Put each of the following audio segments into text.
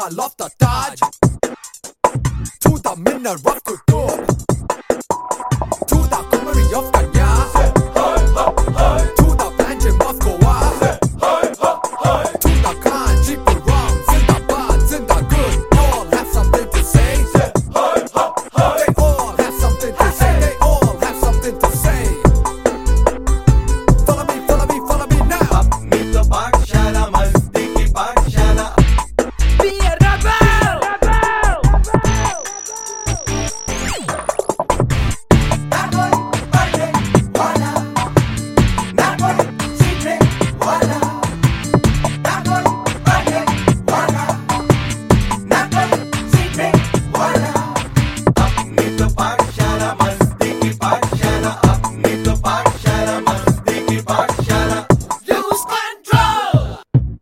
Jal of the Taj, to the Minar of Kutub, to the Kumari of Kanya, to the Panjim of Goa, to the Kanchipuram, Zindabad, Zindagud. All have something to say. They all have something to say. They all have something to say. Follow me, follow me, follow me now. अपनी तो पाठशाला मस्ती की पाठशाला Be a rebel! ना कोई पढ़ने वाला ना कोई सीखने वाला ना कोई पढ़ने वाला ना कोई सीखने वाला अपनी तो पाठशाला मस्ती की पाठशाला अपनी तो पाठशाला मस्ती की पाठशाला Lose control!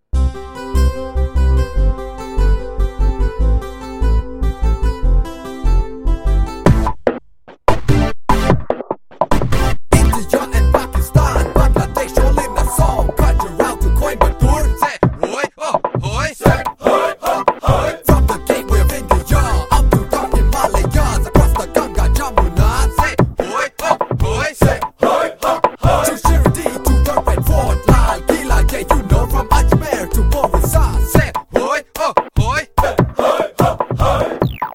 India and Pakistan, Bangladesh all in a song. Gujarat to Coimbatore, say hoy ho hoy, say hoy ho hoy. From the gateway of India up to the Himalayas, across the Ganga Jamuna, say hoy ho hoy, say hoy ho hoy. To Shirdi, to the Red Fort, Lal Killa, yeah you know from Ajmer to Borisar, say hoy ho hoy, say hoy ho hoy.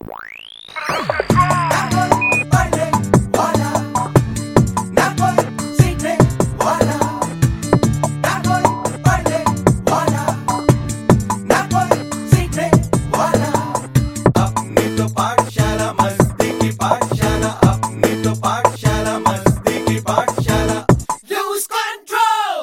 ना कोई पढ़ने वाला ना कोई सीखने वाला ना कोई पढ़ने वाला ना कोई सीखने वाला अपनी तो पाठशाला मस्ती की पाठशाला अपनी तो पाठशाला मस्ती की पाठशाला Lose control!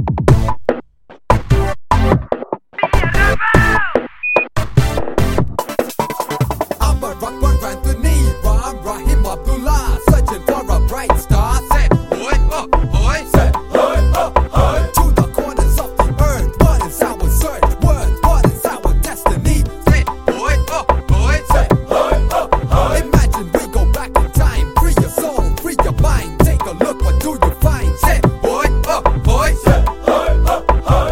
Amar Akbar Anthony, Ram Rahim Abdullah, searching for a bright star. Say hoy ho hoy, say hoy ho hoy. To the corners of the earth, what is our search? What is our destiny? Say hoy ho hoy, say hoy ho hoy. Imagine we go back in time, free your soul, free your mind. Take a look, what do you find? Say hoy ho hoy, say hoy ho hoy.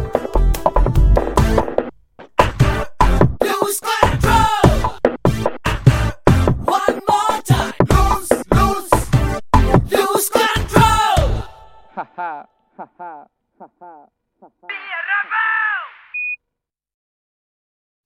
Lose control! One more time! Lose control! Ha ha ha ha ha ha. Be a rebel!